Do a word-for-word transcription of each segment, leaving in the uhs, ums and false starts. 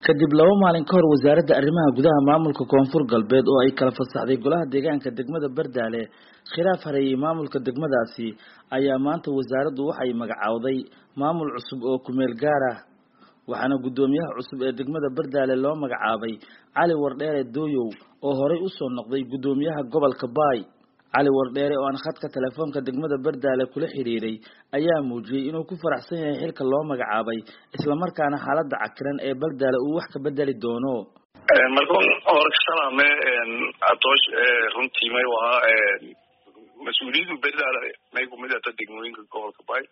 kadib laba maalin ka hor wasaaradda arrimaha gudaha maamulka koonfur galbeed oo ay kala fasaxday golaha deegaanka degmada Bardaale khilaaf hareeyay maamulka degmadaasi ayaa maanta wasaaraddu waxay magacawday maamul cusub oo ku meel gaar ah waxaana gudoomiyaha cusub ee degmada Bardaale loo magacaabay Cali Wardheere Dooyow oo horey u soo noqday gudoomiyaha gobolka Baay Cali Wardheere oo aan khadka telefoonka degmada Bardaale kula xiriiray ayaa muujiyay inuu ku faraxsan yahay xilka loo magacaabay isla markaana xaaladda cakiran ee Bardaale uu wax ka bedeli doono markaan horksanaame atoosh runtii may waa mas'uuliyadu Bardaale may ku mid ah degmooyinka gobolka Baay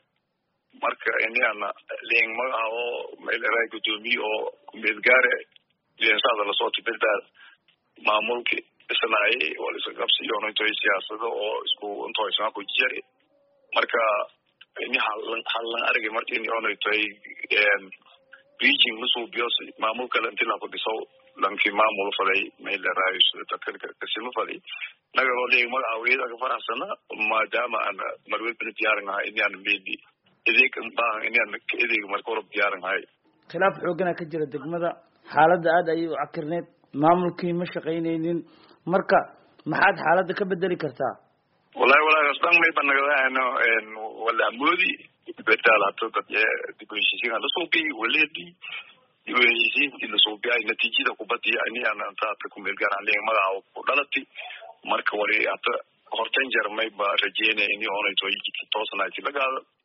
marka inaan leen magacaabo meel ay gudoomiye oo ku meel gaare leensada la soo Bardaale maamulki isnaay oo la qabsiyo inay siyaasado oo isku intooysan ku jiray marka in halan halan aragay markii inay tahay een beijing musu bios maamulka la inta la ku dhiso lankii maamul falay meel raayis dadka ka sima falay naga oo leey magacaawida ka faraxsana maadaama ana marwil bin diyaarnahay inaan meedi idink baa inaan idink markoo rab diyaarnahay khilaaf xoogana ka jira degmada xaaladda aad ay u cakirneed maamulkii ma shaqaynaynin marka maxaad xaaladda ka bedeli kartaa wallahi wallahi asdan may banagadaano een wala moodi Bardaale hada dad dibulshisiin la soo bi waleedi dibulshisiin la soo bi ay natiijada ku badiya ani aan taata ku meel gaar aan magacaabo ku dhalatay marka wali hada hortan jarmay ba rajeynay in oo ay tooyiki toosnaati laga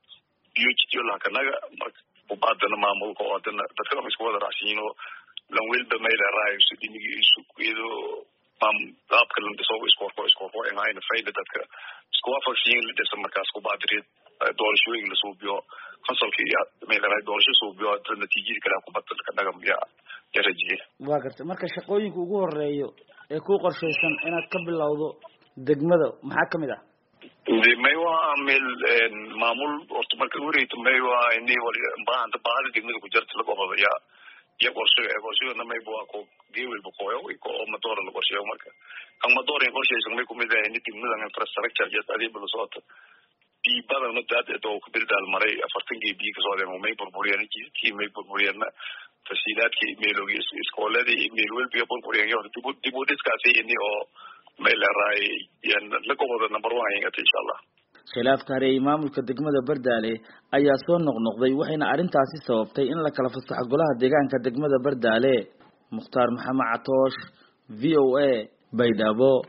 iyo jidyo la kanaga marka u baadana maamulka oo dadka isku wada raacsiino lan wilba meel raayis dinigi isu kuido am qaabka la dhiso isku qorko isku qorko in ayna fayda dadka isku waafaqsiin la dhiso markaas ku baadreed doorashooyin la soo biyo fasalkii meel ay doorasho soo biyo natiijada kala ku badal ka dhagam ya jarajiye waa gartay marka shaqooyinka ugu horeeyo ee ku qorsheysan inaad ka bilowdo degmada maxaa kamid ah may waa meel maamul horta marka wareeyto may waa inay wali baahanta baahada degmada ku jirta lagu qabaya ya qorshe qorsheena may baa ko geewil boqoyo ko motor la qorsheeyo marka kan motor in qorsheeysan may ku mid ah in degmada infrastructure ya adiib la soo bi badan ma dad oo ku Bardaale maray afartan gebi ka soo deemo may burburiyeen ki may burburiyeen tasiilaadkii meeloogi iskooladii meel walba burburiyeen iyo dib dib u dhiskaasi inii oo meel raay yan la go'do number one insha Allah khilaafka hareeyay maamulka degmada Bardaale ayaa soo noqnoqday waxayna arintaasi sababtay in la kala fasaxo golaha deegaanka degmada Bardaale Mukhtaar Maxamed Catoosh V O A Baydhabo.